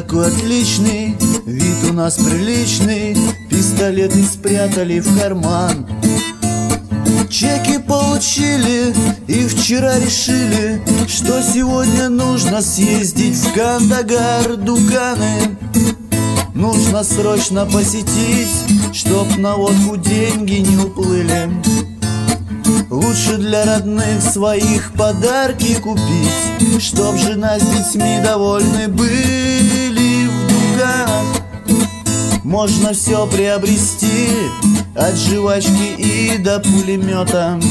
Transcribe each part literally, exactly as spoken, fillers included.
такой отличный, вид у нас приличный, пистолеты спрятали в карман. Чеки получили и вчера решили, что сегодня нужно съездить в Кандагар, Дуканы. Нужно срочно посетить, чтоб на водку деньги не уплыли. Лучше для родных своих подарки купить, чтоб жена с детьми довольны были. В Дуканах можно все приобрести, от жвачки и до пулемета.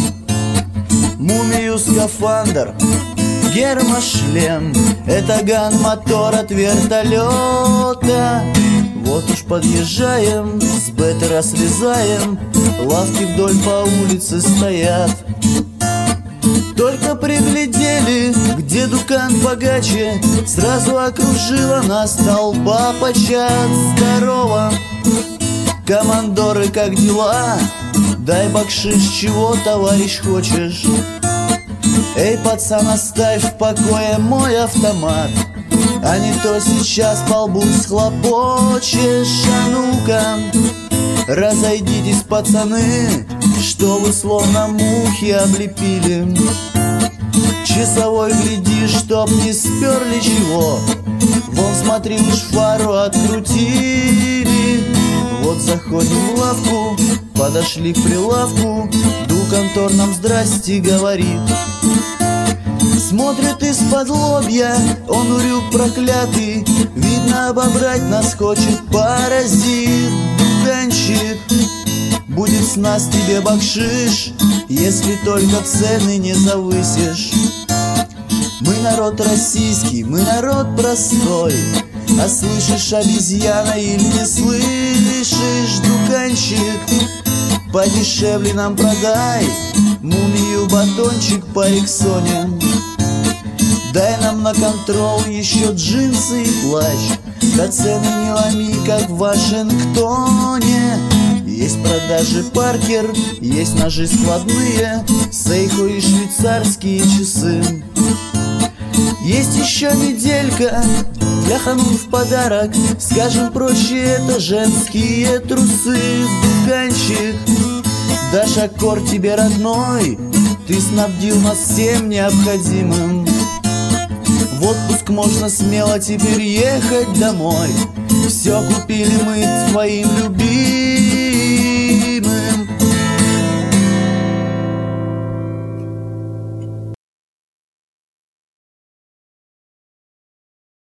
Мумию, скафандр, гермошлем, это ган-мотор от вертолета. Вот уж подъезжаем, с бетера слезаем, лавки вдоль по улице стоят. Только приглядели, где Дукан богаче, сразу окружила нас толпа почат. Здорово, командоры, как дела? Дай бакшиш, чего, товарищ, хочешь? Эй, пацан, оставь в покое мой автомат, а не то сейчас по лбу схлопочешь. А ну-ка, разойдитесь, пацаны, что вы словно мухи облепили. Часовой гляди, чтоб не сперли чего, вон смотри, уж фару открутили. Вот заходим в лавку, подошли к прилавку, Дукантор нам здрасте говорит. Смотрит из-под лобья, он урюк проклятый, видно, обобрать нас хочет паразит. Дуканчик, будет с нас тебе бакшиш, если только цены не завысишь. Мы народ российский, мы народ простой, а слышишь, обезьяна, или не слышишь? Дуканчик, подешевле нам продай мумию, батончик по Рексоне. Дай нам на контрол еще джинсы и плащ, да цены не ломи, как в Вашингтоне. Есть продажи Паркер, есть ножи складные, Сейхо и швейцарские часы. Есть еще неделька для ханум в подарок, скажем проще, это женские трусы. Дуканчик, дашь аккорд тебе родной, ты снабдил нас всем необходимым. В отпуск можно смело теперь ехать домой, все купили мы твоим любимым.